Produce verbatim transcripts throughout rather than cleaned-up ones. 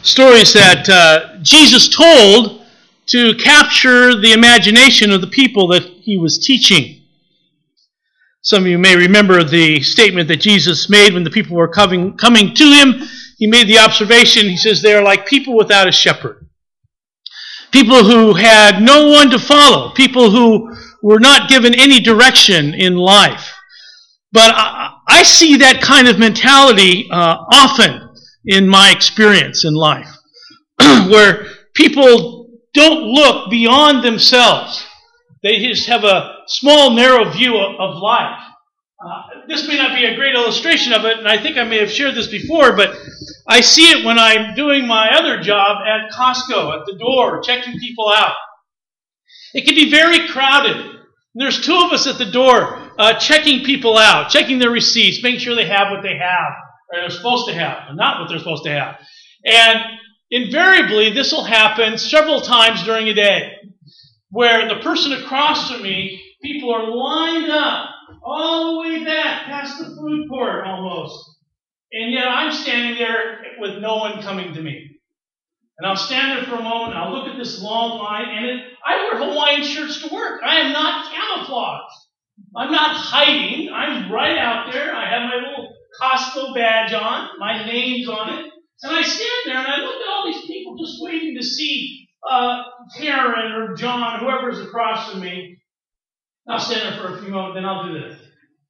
stories that uh, Jesus told to capture the imagination of the people that he was teaching. Some of you may remember the statement that Jesus made when the people were coming, coming to him. He made the observation, he says, they are like people without a shepherd. People who had no one to follow. People who were not given any direction in life. But I, I see that kind of mentality uh, often in my experience in life, where people don't look beyond themselves. They just have a small, narrow view of, of life. Uh, this may not be a great illustration of it, and I think I may have shared this before, but I see it when I'm doing my other job at Costco, at the door, checking people out. It can be very crowded. There's two of us at the door uh, checking people out, checking their receipts, making sure they have what they have, or they're supposed to have, and not what they're supposed to have. And invariably, this will happen several times during a day, where the person across from me, people are lined up all the way back past the food court almost. And yet I'm standing there with no one coming to me. And I'll stand there for a moment, and I'll look at this long line, and it, I wear Hawaiian shirts to work. I am not camouflaged. I'm not hiding. I'm right out there. I have my little Costco badge on. My name's on it. And I stand there, and I look at all these people just waiting to see uh, Karen or John, whoever's across from me. I'll stand there for a few moments, then I'll do this.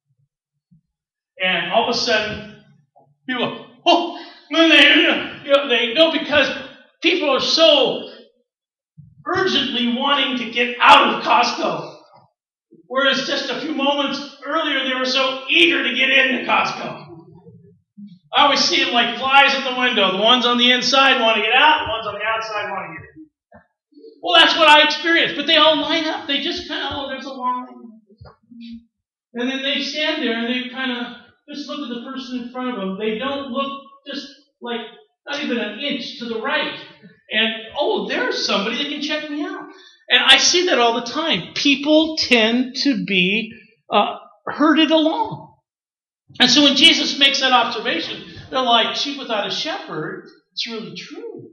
And all of a sudden, people go, oh, and they, you know, they go because people are so urgently wanting to get out of Costco. Whereas just a few moments earlier, they were so eager to get into Costco. I always see them like flies in the window. The ones on the inside want to get out, the ones on the outside want to get in. Well, that's what I experienced. But they all line up. They just kind of, oh, there's a line. And then they stand there and they kind of just look at the person in front of them. They don't look just like not even an inch to the right. And, oh, there's somebody that can check me out. And I see that all the time. People tend to be uh, herded along. And so when Jesus makes that observation, they're like sheep without a shepherd. It's really true.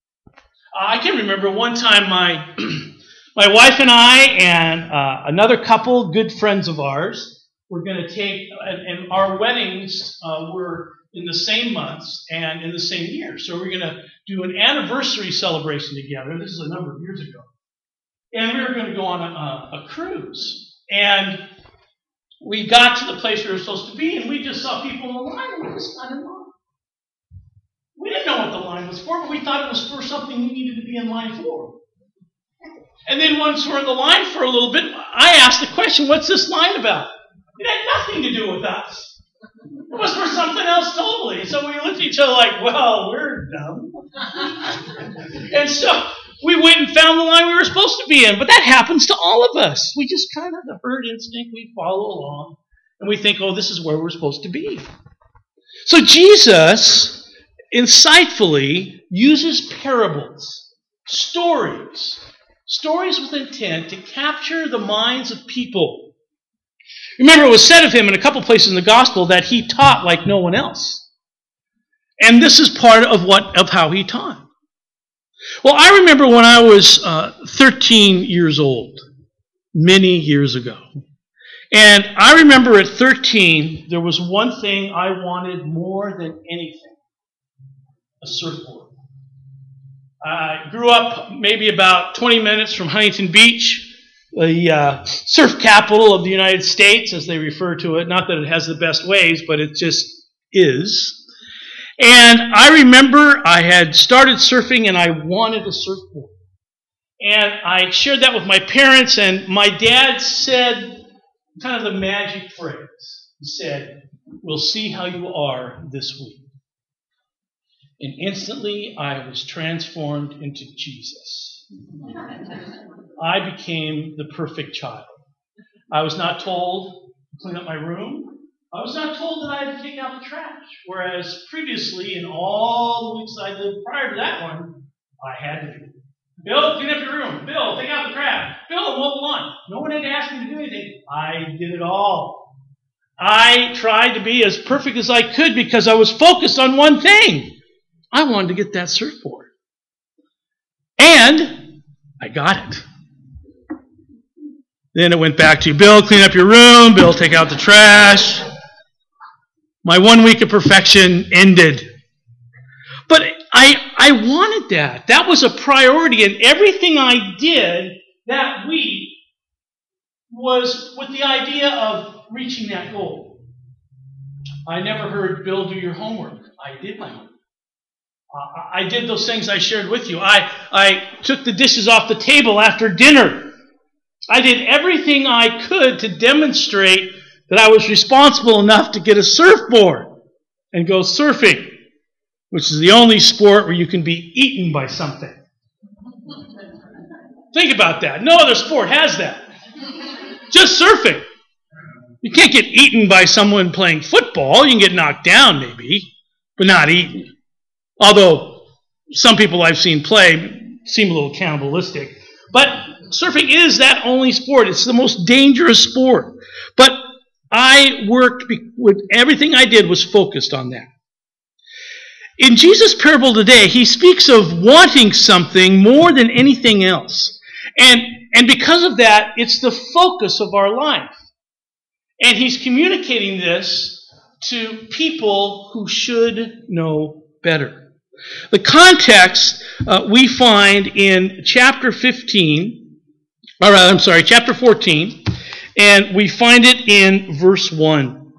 I can remember one time my my wife and I and uh, another couple, good friends of ours, were going to take, and, and our weddings uh, were in the same months and in the same year. So we're going to do an anniversary celebration together. This is a number of years ago. And we were going to go on a, a cruise. And we got to the place we were supposed to be, and we just saw people in the line, and we just got in line. We didn't know what the line was for, but we thought it was for something we needed to be in line for. And then once we're in the line for a little bit, I asked the question, what's this line about? It had nothing to do with us. It was for something else totally. So we looked at each other like, well, we're dumb. And so we went and found the line we were supposed to be in. But that happens to all of us. We just kind of, the herd instinct, we follow along. And we think, oh, this is where we're supposed to be. So Jesus insightfully uses parables, stories, stories with intent to capture the minds of people. Remember, it was said of him in a couple places in the gospel that he taught like no one else. And this is part of what of how he taught. Well, I remember when I was uh, thirteen years old, many years ago. And I remember at thirteen, there was one thing I wanted more than anything. A surfboard. I grew up maybe about twenty minutes from Huntington Beach, the uh, surf capital of the United States, as they refer to it. Not that it has the best waves, but it just is. And I remember I had started surfing and I wanted a surfboard. And I shared that with my parents, and my dad said kind of the magic phrase. He said, "We'll see how you are this week." And instantly I was transformed into Jesus. I became the perfect child. I was not told to clean up my room. I was not told that I had to take out the trash. Whereas previously, in all the weeks I lived prior to that one, I had to do it. Bill, clean up your room. Bill, take out the trash. Bill, mow the lawn. No one had to ask me to do anything. I did it all. I tried to be as perfect as I could because I was focused on one thing. I wanted to get that surfboard. And I got it. Then it went back to, Bill, clean up your room. Bill, take out the trash. My one week of perfection ended. But I, I wanted that. That was a priority. And everything I did that week was with the idea of reaching that goal. I never heard, Bill, do your homework. I did my homework. Uh, I did those things I shared with you. I, I took the dishes off the table after dinner. I did everything I could to demonstrate that I was responsible enough to get a surfboard and go surfing, which is the only sport where you can be eaten by something. Think about that. No other sport has that. Just surfing. You can't get eaten by someone playing football. You can get knocked down maybe, but not eaten. Although some people I've seen play seem a little cannibalistic. But surfing is that only sport. It's the most dangerous sport. But I worked with everything I did was focused on that. In Jesus' parable today, he speaks of wanting something more than anything else. And, and because of that, it's the focus of our life. And he's communicating this to people who should know better. The context uh, we find in chapter fifteen, or rather, I'm sorry, chapter fourteen, and we find it in verse one.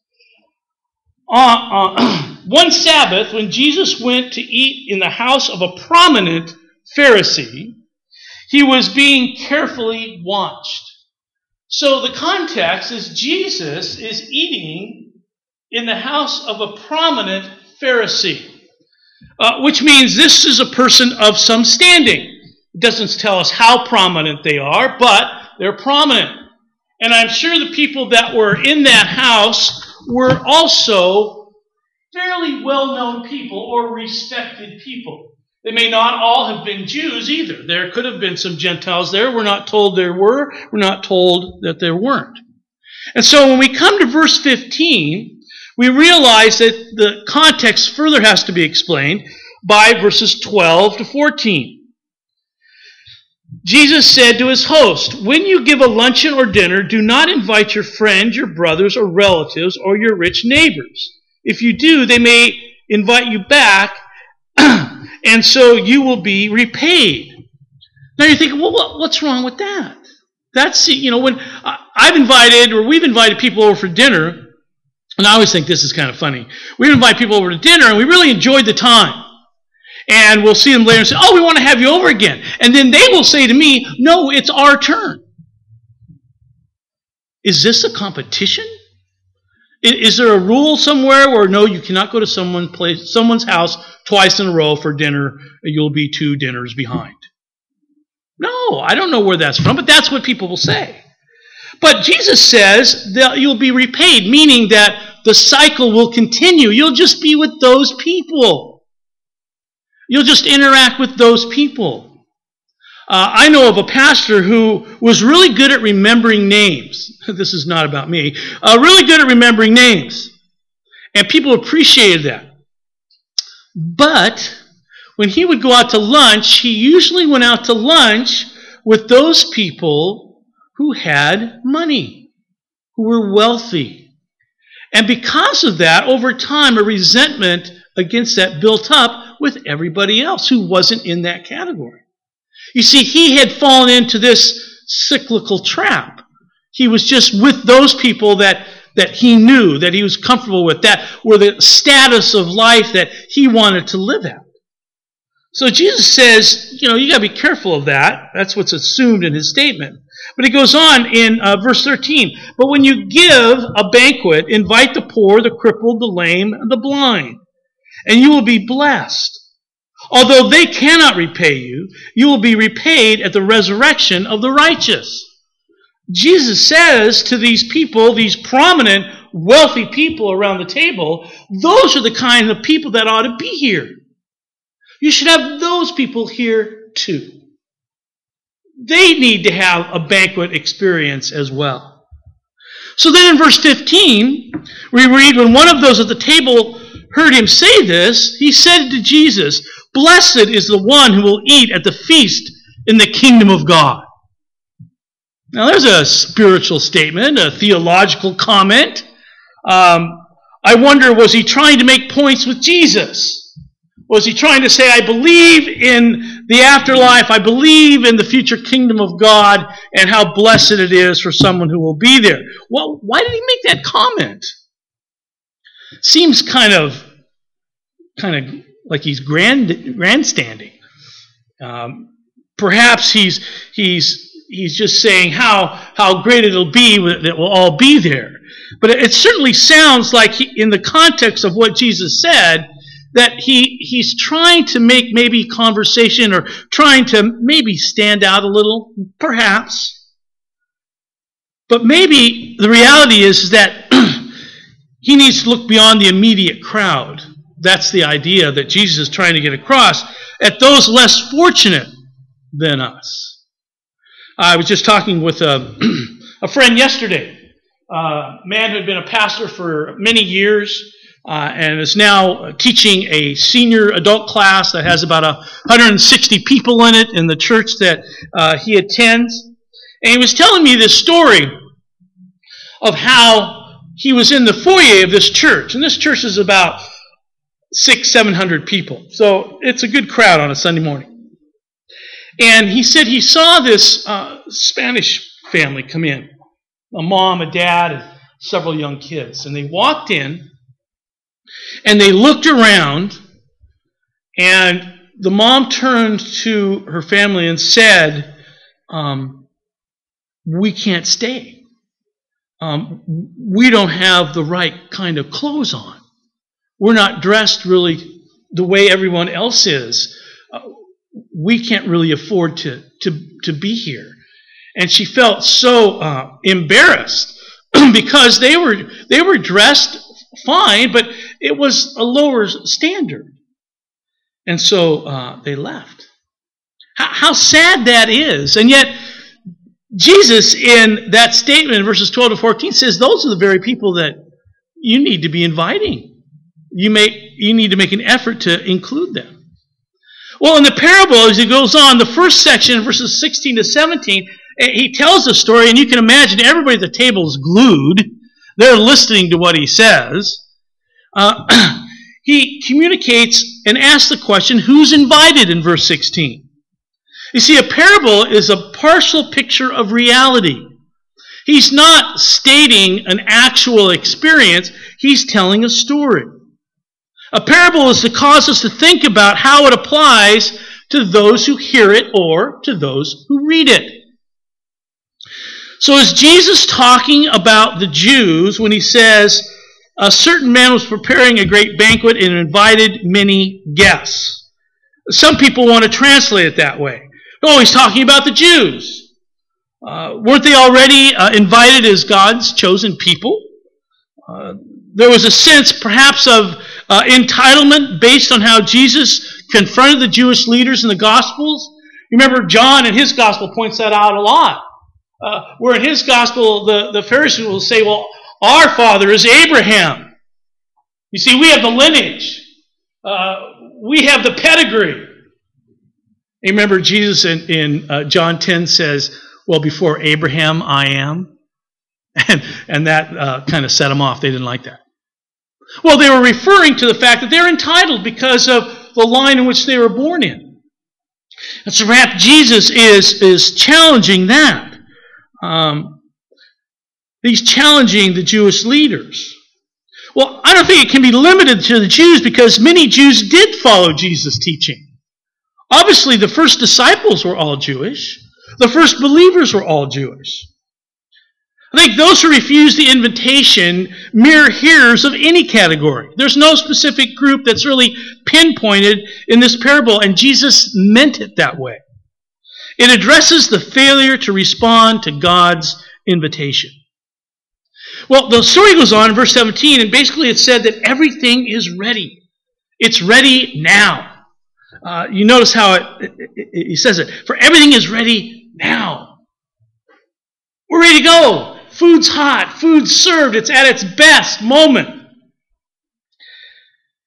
Uh, uh, one Sabbath, when Jesus went to eat in the house of a prominent Pharisee, he was being carefully watched. So the context is Jesus is eating in the house of a prominent Pharisee. Uh, which means this is a person of some standing. It doesn't tell us how prominent they are, but they're prominent. And I'm sure the people that were in that house were also fairly well-known people or respected people. They may not all have been Jews either. There could have been some Gentiles there. We're not told there were. We're not told that there weren't. And so when we come to verse fifteen, we realize that the context further has to be explained by verses twelve to fourteen. Jesus said to his host, "When you give a luncheon or dinner, do not invite your friends, your brothers or relatives, or your rich neighbors. If you do, they may invite you back, and so you will be repaid." Now you're thinking, well, what's wrong with that? That's, you know, when I've invited, or we've invited people over for dinner, and I always think this is kind of funny. We invite people over to dinner, and we really enjoyed the time. And we'll see them later and say, "Oh, we want to have you over again." And then they will say to me, "No, it's our turn." Is this a competition? Is there a rule somewhere where, no, you cannot go to someone place, someone's house twice in a row for dinner, you'll be two dinners behind? No, I don't know where that's from, but that's what people will say. But Jesus says that you'll be repaid, meaning that the cycle will continue. You'll just be with those people. You'll just interact with those people. Uh, I know of a pastor who was really good at remembering names. This is not about me. Uh, really good at remembering names. And people appreciated that. But when he would go out to lunch, he usually went out to lunch with those people who had money, who were wealthy. And because of that, over time, a resentment against that built up with everybody else who wasn't in that category. You see, he had fallen into this cyclical trap. He was just with those people that, that he knew, that he was comfortable with, that were the status of life that he wanted to live at. So Jesus says, you know, you got to be careful of that. That's what's assumed in his statement. But he goes on in uh, verse thirteen. "But when you give a banquet, invite the poor, the crippled, the lame, and the blind, and you will be blessed. Although they cannot repay you, you will be repaid at the resurrection of the righteous." Jesus says to these people, these prominent, wealthy people around the table, those are the kind of people that ought to be here. You should have those people here too. They need to have a banquet experience as well. So then in verse fifteen, we read, "When one of those at the table heard him say this, he said to Jesus, "Blessed is the one who will eat at the feast in the kingdom of God." Now there's a spiritual statement, a theological comment. Um, I wonder, was he trying to make points with Jesus? Was he trying to say, I believe in the afterlife, I believe in the future kingdom of God, and how blessed it is for someone who will be there? Well, why did he make that comment? Seems kind of, kind of like he's grand, grandstanding. Um, perhaps he's he's he's just saying how how great it'll be that we'll all be there. But it certainly sounds like he, in the context of what Jesus said, that he he's trying to make maybe conversation or trying to maybe stand out a little, perhaps. But maybe the reality is that he needs to look beyond the immediate crowd. That's the idea that Jesus is trying to get across, at those less fortunate than us. I was just talking with a, a friend yesterday, a man who had been a pastor for many years, Uh, and is now teaching a senior adult class that has about one hundred sixty people in it in the church that uh, he attends. And he was telling me this story of how he was in the foyer of this church. And this church is about six, seven hundred people. So it's a good crowd on a Sunday morning. And he said he saw this uh, Spanish family come in, a mom, a dad, and several young kids. And they walked in, and they looked around, and the mom turned to her family and said, um, we can't stay. Um, we don't have the right kind of clothes on. We're not dressed really the way everyone else is. Uh, we can't really afford to, to, to be here. And she felt so uh, embarrassed because they were they were dressed fine, but it was a lower standard. And so uh, they left. How, how sad that is. And yet, Jesus in that statement in verses twelve to fourteen says those are the very people that you need to be inviting. You, make, you need to make an effort to include them. Well, in the parable, as it goes on, the first section, verses sixteen to seventeen, he tells a story, and you can imagine everybody at the table is glued. They're listening to what he says. Uh, he communicates and asks the question, who's invited in verse sixteen? You see, a parable is a partial picture of reality. He's not stating an actual experience. He's telling a story. A parable is to cause us to think about how it applies to those who hear it or to those who read it. So is Jesus talking about the Jews when he says, a certain man was preparing a great banquet and invited many guests? Some people want to translate it that way. Oh, he's talking about the Jews. Uh, weren't they already uh, invited as God's chosen people? Uh, there was a sense perhaps of uh, entitlement based on how Jesus confronted the Jewish leaders in the Gospels. Remember, John in his Gospel points that out a lot. Uh, where in his Gospel, the, the Pharisees will say, well, our father is Abraham. You see, we have the lineage. Uh, we have the pedigree. You remember Jesus in, in uh, John ten says, well, before Abraham, I am. And, and that uh, kind of set them off. They didn't like that. Well, they were referring to the fact that they're entitled because of the line in which they were born in. And so perhaps Jesus is, is challenging that. Um, he's challenging the Jewish leaders. Well, I don't think it can be limited to the Jews because many Jews did follow Jesus' teaching. Obviously, the first disciples were all Jewish. The first believers were all Jewish. I think those who refuse the invitation mere hearers of any category. There's no specific group that's really pinpointed in this parable, and Jesus meant it that way. It addresses the failure to respond to God's invitation. Well, the story goes on in verse seventeen, and basically it said that everything is ready. It's ready now. Uh, you notice how it, it, it, it says it. For everything is ready now. We're ready to go. Food's hot. Food's served. It's at its best moment.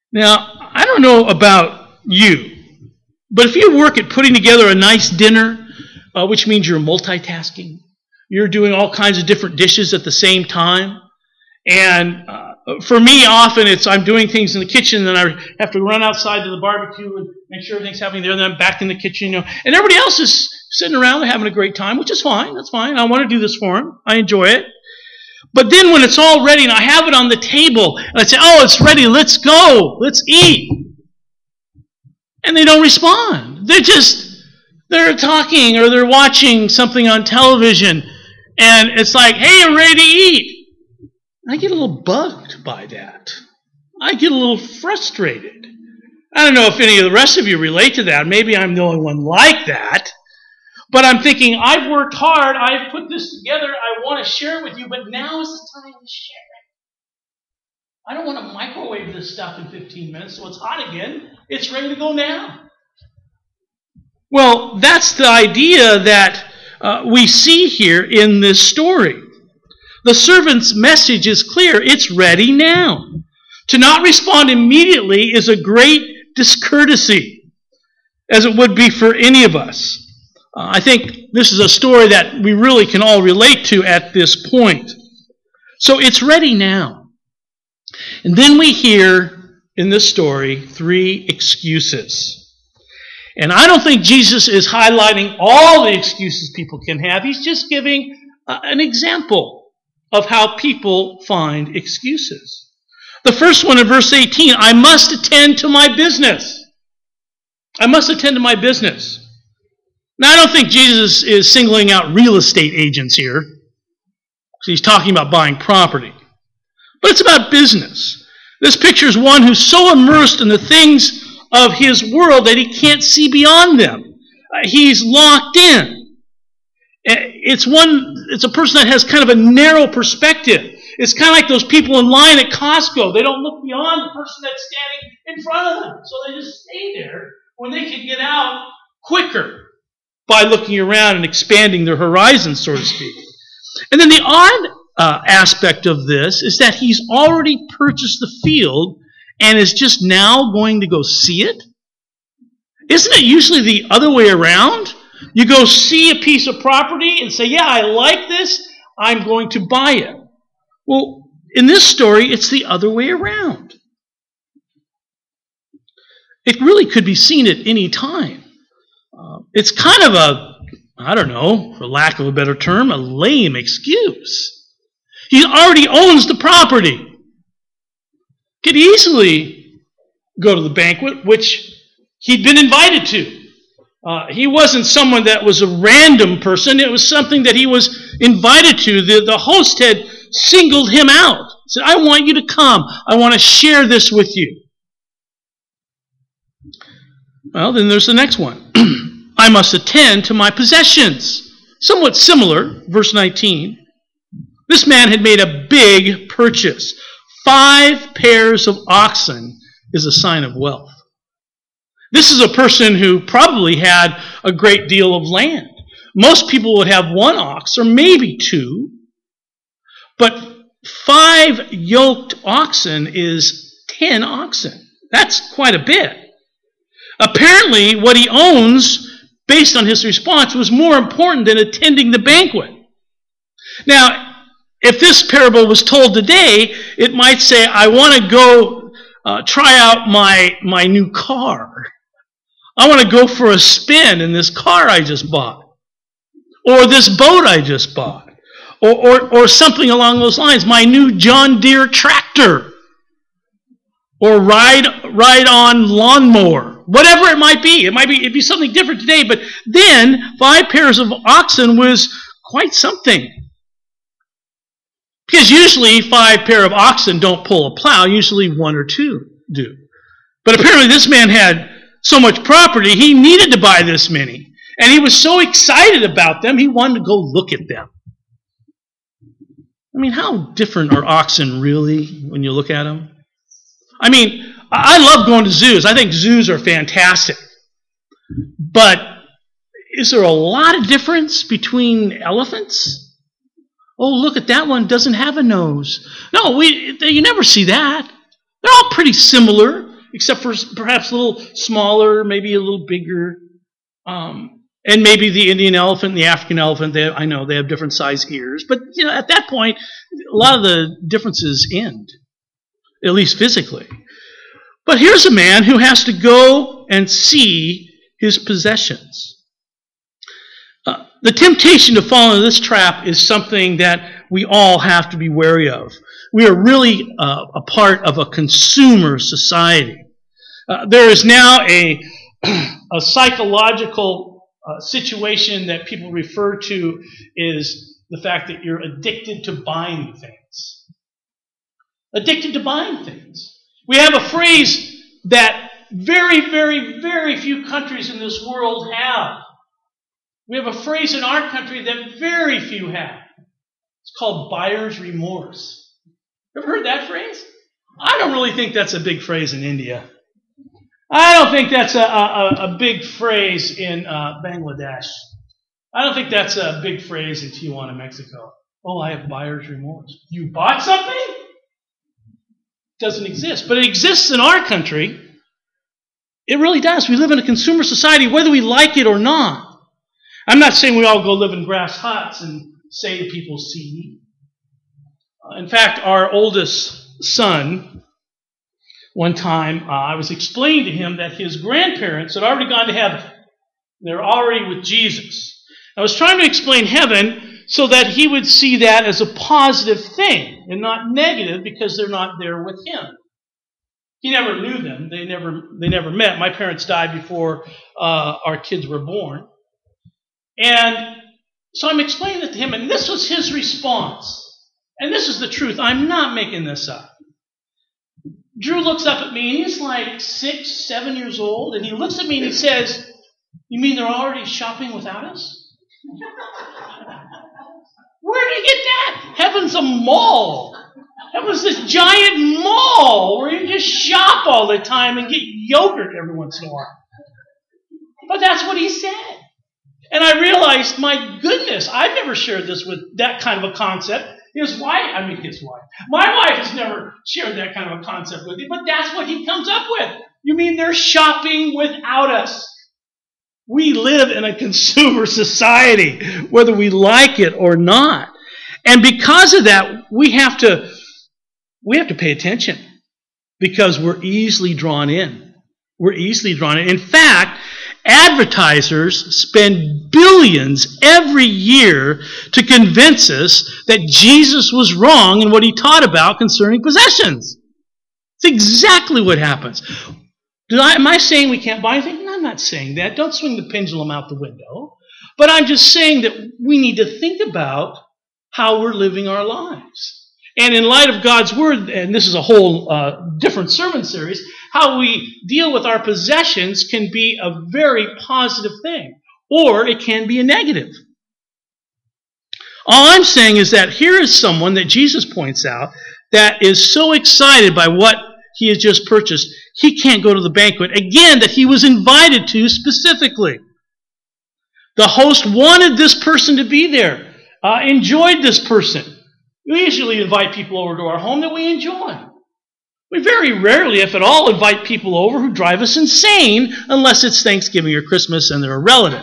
Now, I don't know about you, but if you work at putting together a nice dinner, uh, which means you're multitasking, you're doing all kinds of different dishes at the same time, and uh, for me, often it's I'm doing things in the kitchen, and then I have to run outside to the barbecue and make sure everything's happening there, and then I'm back in the kitchen, you know, and everybody else is sitting around and having a great time, which is fine. That's fine. I want to do this for them. I enjoy it. But then when it's all ready and I have it on the table, and I say, oh, it's ready, let's go, let's eat. And they don't respond. They're just, they're talking or they're watching something on television, and it's like, hey, I'm ready to eat. I get a little bugged by that. I get a little frustrated. I don't know if any of the rest of you relate to that. Maybe I'm the only one like that. But I'm thinking, I've worked hard, I've put this together, I want to share it with you, but now is the time to share it. I don't want to microwave this stuff in fifteen minutes so it's hot again. It's ready to go now. Well, that's the idea that uh, we see here in this story. The servant's message is clear. It's ready now. To not respond immediately is a great discourtesy, as it would be for any of us. Uh, I think this is a story that we really can all relate to at this point. So it's ready now. And then we hear in this story three excuses. And I don't think Jesus is highlighting all the excuses people can have. He's just giving uh, an example of how people find excuses. The first one in verse eighteen, I must attend to my business. I must attend to my business. Now, I don't think Jesus is singling out real estate agents here, because he's talking about buying property. But it's about business. This picture is one who's so immersed in the things of his world that he can't see beyond them. Uh, he's locked in. It's one. It's a person that has kind of a narrow perspective. It's kind of like those people in line at Costco. They don't look beyond the person that's standing in front of them. So they just stay there when they can get out quicker by looking around and expanding their horizon, so to speak. And then the odd uh, aspect of this is that he's already purchased the field and is just now going to go see it. Isn't it usually the other way around? You go see a piece of property and say, yeah, I like this, I'm going to buy it. Well, in this story, it's the other way around. It really could be seen at any time. Uh, it's kind of a, I don't know, for lack of a better term, a lame excuse. He already owns the property. Could easily go to the banquet, which he'd been invited to. Uh, he wasn't someone that was a random person. It was something that he was invited to. The, the host had singled him out. Said, I want you to come. I want to share this with you. Well, then there's the next one. I must attend to my possessions. Somewhat similar, verse nineteen. This man had made a big purchase. Five pairs of oxen is a sign of wealth. This is a person who probably had a great deal of land. Most people would have one ox or maybe two. But five yoked oxen is ten oxen. That's quite a bit. Apparently, what he owns, based on his response, was more important than attending the banquet. Now, if this parable was told today, it might say, I want to go uh, try out my, my new car. I want to go for a spin in this car I just bought. Or this boat I just bought. Or, or, or something along those lines. My new John Deere tractor. Or ride, ride on lawnmower. Whatever it might be. It might be, it'd be something different today. But then, five pairs of oxen was quite something. Because usually five pair of oxen don't pull a plow. Usually one or two do. But apparently this man had so much property, he needed to buy this many. And he was so excited about them, he wanted to go look at them. I mean, how different are oxen really when you look at them? I mean, I love going to zoos. I think zoos are fantastic. But is there a lot of difference between elephants? Oh, look at that one, doesn't have a nose. No, we you never see that. They're all pretty similar except for perhaps a little smaller, maybe a little bigger. Um, and maybe the Indian elephant and the African elephant, they, I know they have different size ears. But you know, at that point, a lot of the differences end, at least physically. But here's a man who has to go and see his possessions. Uh, the temptation to fall into this trap is something that we all have to be wary of. We are really uh, a part of a consumer society. Uh, there is now a, a psychological uh, situation that people refer to is the fact that you're addicted to buying things. Addicted to buying things. We have a phrase that very, very, very few countries in this world have. We have a phrase in our country that very few have. It's called buyer's remorse. Ever heard that phrase? I don't really think that's a big phrase in India. I don't think that's a, a, a big phrase in uh, Bangladesh. I don't think that's a big phrase in Tijuana, Mexico. Oh, I have buyer's remorse. You bought something? Doesn't exist. But it exists in our country. It really does. We live in a consumer society, whether we like it or not. I'm not saying we all go live in grass huts and say to people, see me. Uh, in fact, our oldest son, one time, uh, I was explaining to him that his grandparents had already gone to heaven. They're already with Jesus. I was trying to explain heaven so that he would see that as a positive thing and not negative because they're not there with him. He never knew them. They never they never met. My parents died before uh, our kids were born. And so I'm explaining it to him, and this was his response. And this is the truth. I'm not making this up. Drew looks up at me, and he's like six, seven years old, and he looks at me and he says, "You mean they're already shopping without us?" Where did you get that? Heaven's a mall. Heaven's this giant mall where you just shop all the time and get yogurt every once in a while. But that's what he said. And I realized, my goodness, I've never shared this with that kind of a concept. His wife, I mean his wife, my wife has never shared that kind of a concept with him, but that's what he comes up with. You mean they're shopping without us? We live in a consumer society, whether we like it or not. And because of that, we have to, we have to pay attention because we're easily drawn in. We're easily drawn in. In fact, advertisers spend billions every year to convince us that Jesus was wrong in what he taught about concerning possessions. It's exactly what happens. Did I, am I saying we can't buy anything? No, I'm not saying that. Don't swing the pendulum out the window. But I'm just saying that we need to think about how we're living our lives. And in light of God's Word, and this is a whole uh, different sermon series, how we deal with our possessions can be a very positive thing, or it can be a negative. All I'm saying is that here is someone that Jesus points out that is so excited by what he has just purchased, he can't go to the banquet, again, that he was invited to specifically. The host wanted this person to be there, uh, enjoyed this person. We usually invite people over to our home that we enjoy. We very rarely, if at all, invite people over who drive us insane unless it's Thanksgiving or Christmas and they're a relative.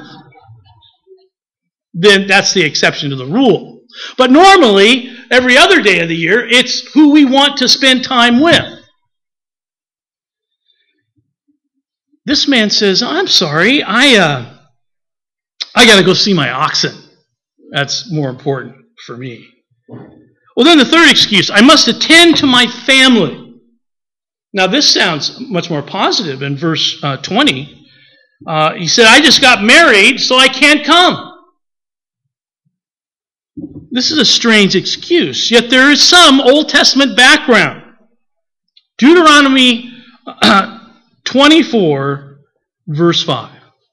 Then that's the exception to the rule. But normally, every other day of the year, it's who we want to spend time with. This man says, I'm sorry, I uh, I got to go see my oxen. That's more important for me. Well, then the third excuse, I must attend to my family. Now, this sounds much more positive in verse uh, twenty. Uh, he said, I just got married, so I can't come. This is a strange excuse, yet there is some Old Testament background. Deuteronomy uh, twenty-four, verse five.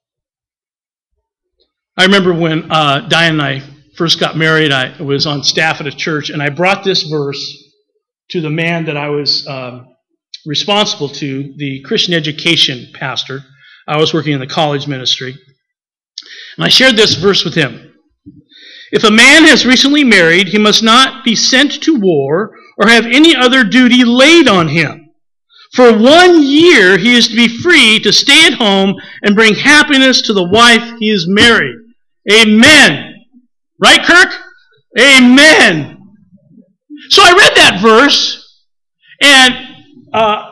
I remember when uh, Diane and I first got married, I was on staff at a church, and I brought this verse to the man that I was um, responsible to, the Christian education pastor. I was working in the college ministry. And I shared this verse with him. If a man has recently married, he must not be sent to war or have any other duty laid on him. For one year, he is to be free to stay at home and bring happiness to the wife he is married. Amen. Right, Kirk? Amen. So I read that verse, and uh,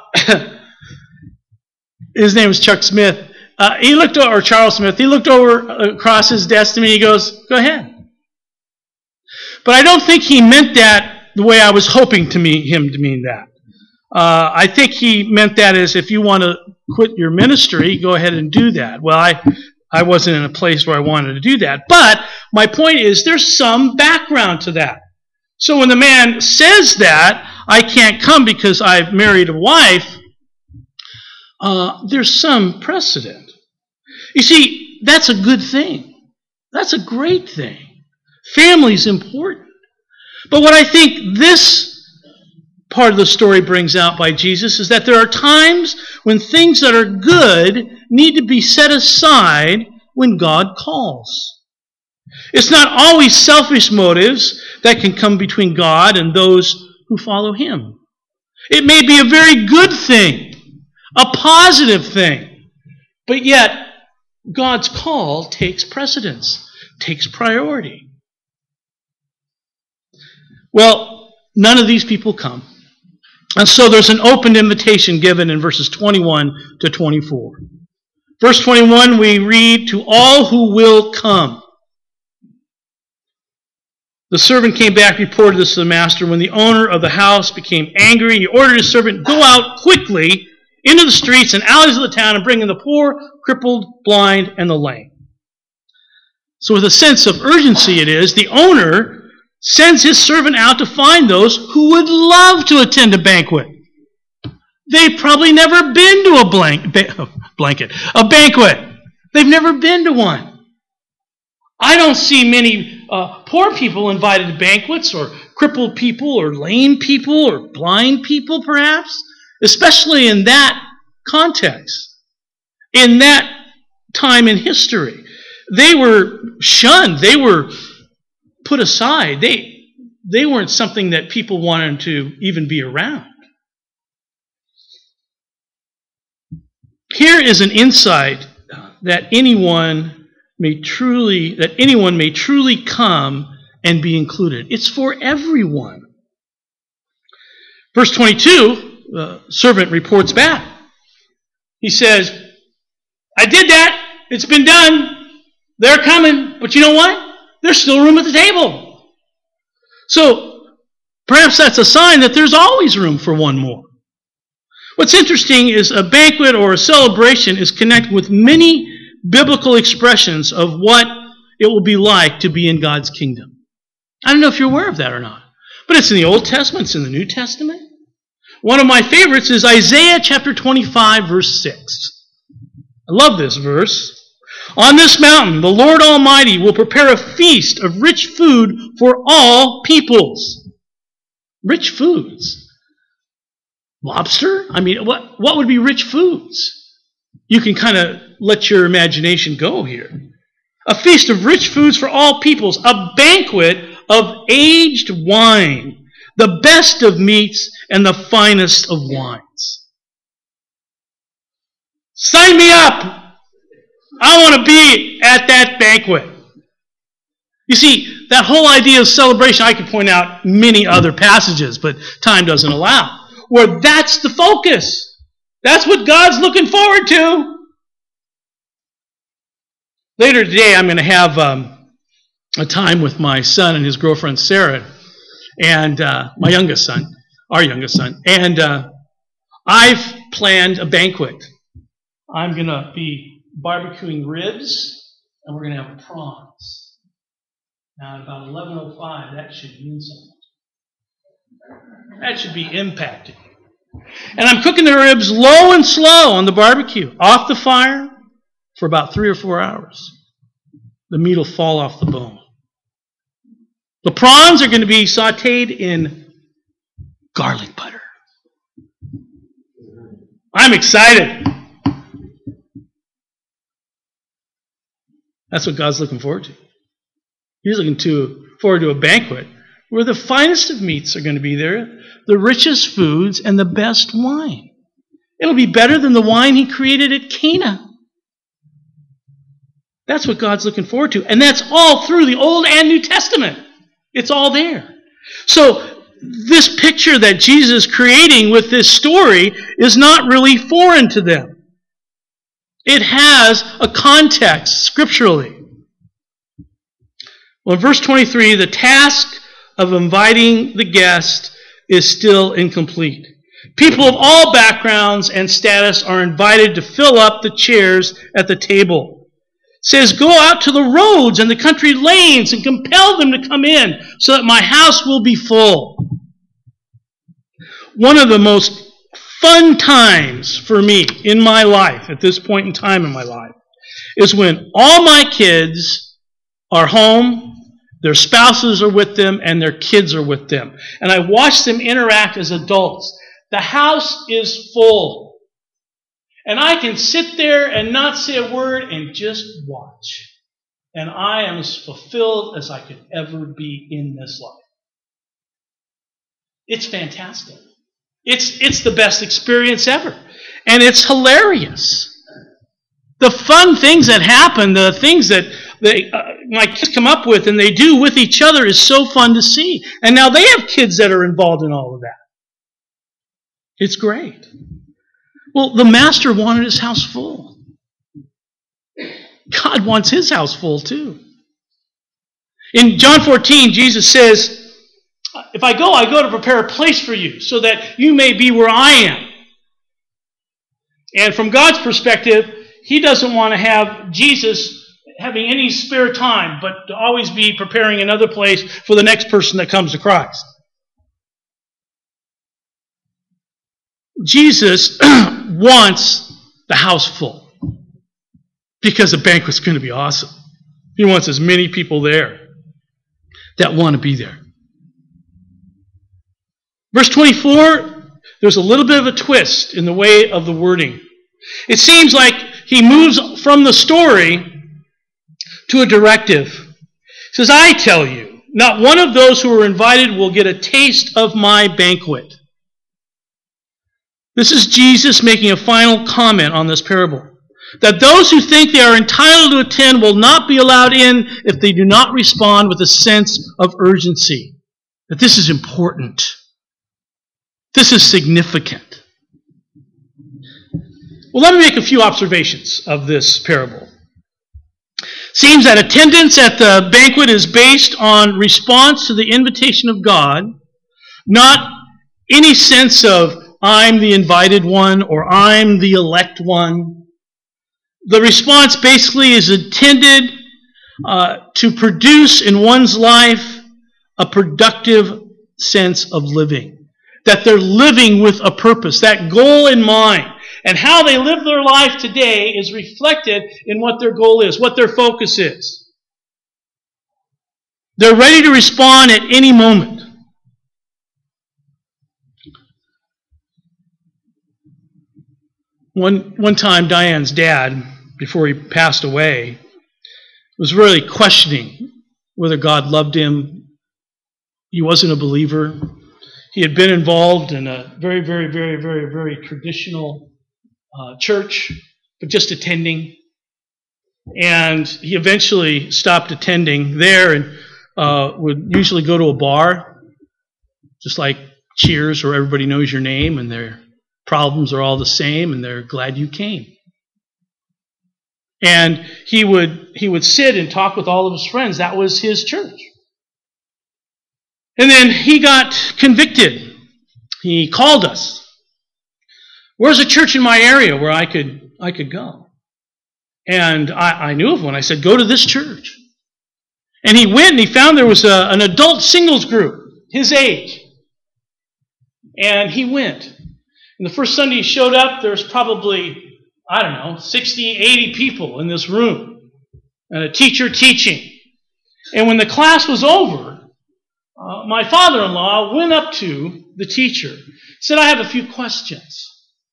his name was Chuck Smith. Uh, he looked over, or Charles Smith, he looked over across his desk to me, he goes, go ahead. But I don't think he meant that the way I was hoping to mean him to mean that. Uh, I think he meant that as if you want to quit your ministry, go ahead and do that. Well, I, I wasn't in a place where I wanted to do that. But my point is there's some background to that. So when the man says that, I can't come because I've married a wife, uh, there's some precedent. You see, that's a good thing. That's a great thing. Family's important. But what I think this part of the story brings out by Jesus is that there are times when things that are good need to be set aside when God calls. It's not always selfish motives that can come between God and those who follow Him. It may be a very good thing, a positive thing, but yet God's call takes precedence, takes priority. Well, none of these people come. And so there's an open invitation given in verses twenty-one to twenty-four. Verse twenty-one, we read, to all who will come. The servant came back, reported this to the master. When the owner of the house became angry, he ordered his servant, go out quickly into the streets and alleys of the town and bring in the poor, crippled, blind, and the lame. So with a sense of urgency it is, the owner sends his servant out to find those who would love to attend a banquet. They've probably never been to a blank, ba- blanket, a banquet. They've never been to one. I don't see many uh, poor people invited to banquets, or crippled people, or lame people, or blind people perhaps, especially in that context, in that time in history. They were shunned. They were put aside. They, they weren't something that people wanted to even be around. Here is an insight that anyone may truly, that anyone may truly come and be included. It's for everyone. Verse twenty-two, the servant reports back. He says, I did that. It's been done. They're coming. But you know what? There's still room at the table. So perhaps that's a sign that there's always room for one more. What's interesting is a banquet or a celebration is connected with many biblical expressions of what it will be like to be in God's kingdom. I don't know if you're aware of that or not, but it's in the Old Testament, it's in the New Testament. One of my favorites is Isaiah chapter twenty-five, verse six. I love this verse. On this mountain, the Lord Almighty will prepare a feast of rich food for all peoples. Rich foods. Lobster? I mean, what, what would be rich foods? You can kind of let your imagination go here. A feast of rich foods for all peoples. A banquet of aged wine. The best of meats and the finest of wines. Sign me up! I want to be at that banquet. You see, that whole idea of celebration, I could point out many other passages, but time doesn't allow, where that's the focus. That's what God's looking forward to. Later today, I'm going to have um, a time with my son and his girlfriend, Sarah, and uh, my youngest son, our youngest son. And uh, I've planned a banquet. I'm going to be barbecuing ribs, and we're going to have prawns. Now, at about eleven oh five, that should mean something. That should be impacting. And I'm cooking the ribs low and slow on the barbecue, off the fire, for about three or four hours. The meat will fall off the bone. The prawns are going to be sauteed in garlic butter. I'm excited. That's what God's looking forward to. He's looking to, forward to a banquet where the finest of meats are going to be there, the richest foods, and the best wine. It'll be better than the wine he created at Cana. That's what God's looking forward to. And that's all through the Old and New Testament. It's all there. So this picture that Jesus is creating with this story is not really foreign to them. It has a context scripturally. Well, in verse twenty-three, the task of inviting the guest is still incomplete. People of all backgrounds and status are invited to fill up the chairs at the table. It says, go out to the roads and the country lanes and compel them to come in so that my house will be full. One of the most fun times for me in my life, at this point in time in my life, is when all my kids are home, their spouses are with them, and their kids are with them. And I watch them interact as adults. The house is full. And I can sit there and not say a word and just watch. And I am as fulfilled as I could ever be in this life. It's fantastic. It's, it's the best experience ever. And it's hilarious. The fun things that happen, the things that they, uh, my kids come up with and they do with each other is so fun to see. And now they have kids that are involved in all of that. It's great. Well, the master wanted his house full. God wants his house full too. In John fourteen, Jesus says, if I go, I go to prepare a place for you so that you may be where I am. And from God's perspective, he doesn't want to have Jesus having any spare time, but to always be preparing another place for the next person that comes to Christ. Jesus wants the house full because the banquet's going to be awesome. He wants as many people there that want to be there. Verse twenty-four, there's a little bit of a twist in the way of the wording. It seems like he moves from the story to a directive. He says, I tell you, not one of those who are invited will get a taste of my banquet. This is Jesus making a final comment on this parable. That those who think they are entitled to attend will not be allowed in if they do not respond with a sense of urgency. That this is important. This is significant. Well, let me make a few observations of this parable. Seems that attendance at the banquet is based on response to the invitation of God, not any sense of I'm the invited one or I'm the elect one. The response basically is intended uh, to produce in one's life a productive sense of living. That they're living with a purpose, that goal in mind. And how they live their life today is reflected in what their goal is, what their focus is. They're ready to respond at any moment. One, one time, Diane's dad, before he passed away, was really questioning whether God loved him. He wasn't a believer. He had been involved in a very, very, very, very, very traditional uh, church, but just attending. And he eventually stopped attending there and uh, would usually go to a bar, just like Cheers, where everybody knows your name and their problems are all the same and they're glad you came. And he would he would sit and talk with all of his friends. That was his church. And then he got convicted. He called us. Where's a church in my area where I could I could go? And I, I knew of one. I said, go to this church. And he went and he found there was a, an adult singles group, his age. And he went. And the first Sunday he showed up, there was probably, I don't know, sixty, eighty people in this room. And a teacher teaching. And when the class was over, uh, my father-in-law went up to the teacher, said, I have a few questions.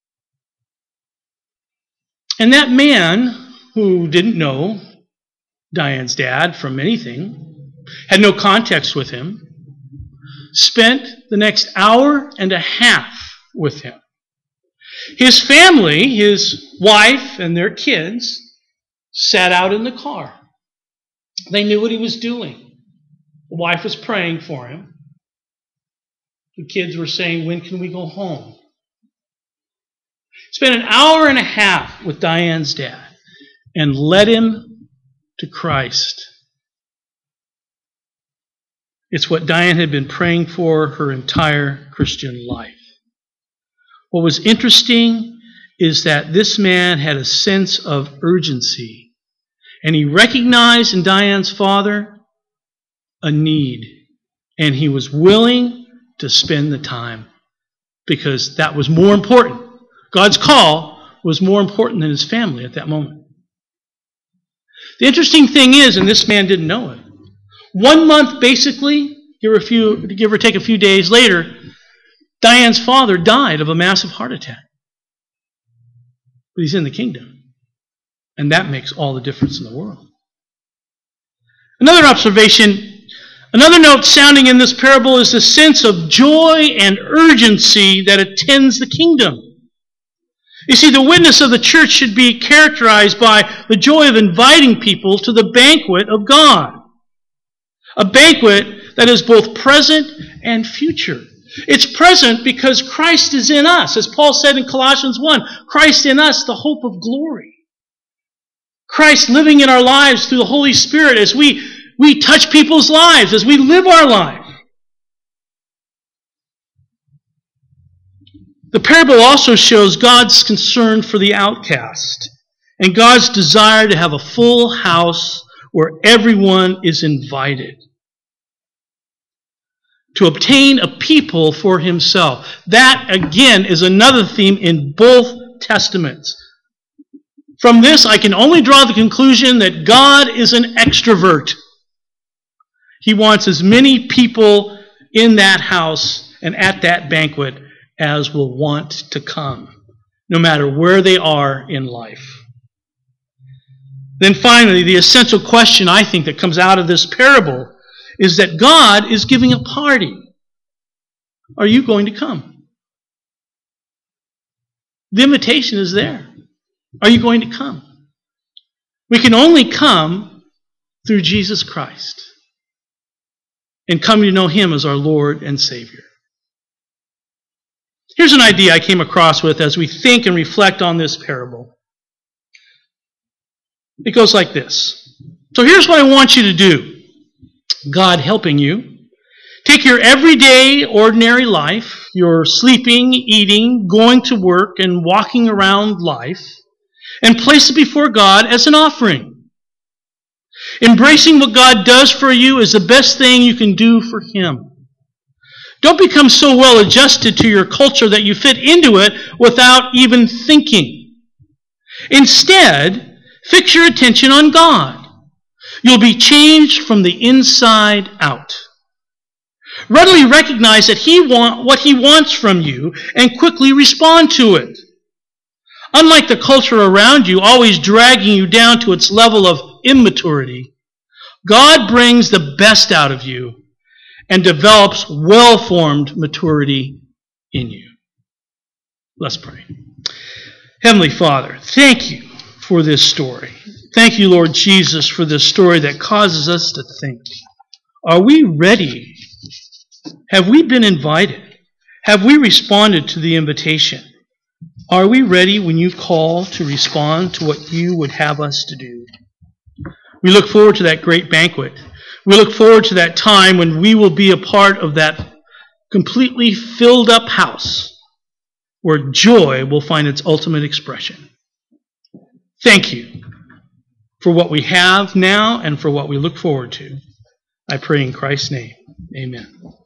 And that man, who didn't know Diane's dad from anything, had no context with him, spent the next hour and a half with him. His family, his wife and their kids, sat out in the car. They knew what he was doing. The wife was praying for him. The kids were saying, when can we go home? Spent an hour and a half with Diane's dad and led him to Christ. It's what Diane had been praying for her entire Christian life. What was interesting is that this man had a sense of urgency, and he recognized in Diane's father a need, and he was willing to spend the time because that was more important. God's call was more important than his family at that moment. The interesting thing is, and this man didn't know it, one month basically, give or, a few, give or take a few days later, Diane's father died of a massive heart attack. But he's in the kingdom. And that makes all the difference in the world. Another observation, another note sounding in this parable is the sense of joy and urgency that attends the kingdom. You see, the witness of the church should be characterized by the joy of inviting people to the banquet of God. A banquet that is both present and future. It's present because Christ is in us. As Paul said in Colossians one, Christ in us, the hope of glory. Christ living in our lives through the Holy Spirit as we, we touch people's lives, as we live our life. The parable also shows God's concern for the outcast and God's desire to have a full house where everyone is invited. To obtain a people for himself. That, again, is another theme in both Testaments. From this, I can only draw the conclusion that God is an extrovert. He wants as many people in that house and at that banquet as will want to come, no matter where they are in life. Then finally, the essential question I think that comes out of this parable is that God is giving a party. Are you going to come? The invitation is there. Are you going to come? We can only come through Jesus Christ and come to know Him as our Lord and Savior. Here's an idea I came across with as we think and reflect on this parable. It goes like this. So here's what I want you to do. God helping you. Take your everyday, ordinary life, your sleeping, eating, going to work, and walking around life, and place it before God as an offering. Embracing what God does for you is the best thing you can do for Him. Don't become so well adjusted to your culture that you fit into it without even thinking. Instead, fix your attention on God. You'll be changed from the inside out. Readily recognize that He want what He wants from you and quickly respond to it. Unlike the culture around you, always dragging you down to its level of immaturity, God brings the best out of you and develops well-formed maturity in you. Let's pray. Heavenly Father, thank you for this story. Thank you, Lord Jesus, for this story that causes us to think. Are we ready? Have we been invited? Have we responded to the invitation? Are we ready when you call to respond to what you would have us to do? We look forward to that great banquet. We look forward to that time when we will be a part of that completely filled up house where joy will find its ultimate expression. Thank you for what we have now and for what we look forward to. I pray in Christ's name. Amen.